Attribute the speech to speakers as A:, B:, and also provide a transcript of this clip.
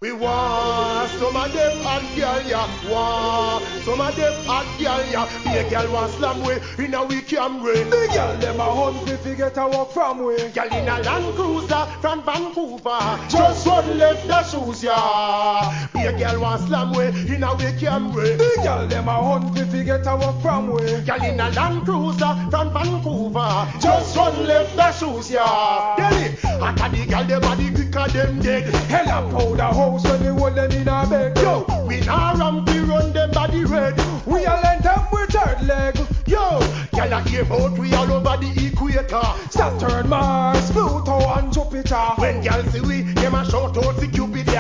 A: We want some of them hot girl, yeah. Want some of them hot girl, yeah. Be a girl want slam way in a we Camry.
B: The girl them a hunt fi get a walk from way.
A: Girl in a Land Cruiser from Vancouver, just one left the shoes, yeah. Be a girl want slam way in a we Camry.
B: The girl them a hunt fi get a walk from way.
A: Girl in a Land Cruiser from Vancouver, just one left the shoes, yeah. Delhi, after the girl them body quicker them dead.
B: Hell a powder house when we hold them in a bed.
A: Yo, we nah ramp we run them body red.
B: We a length them with third leg.
A: Yo, girl a air out we all over the equator.
B: Saturn man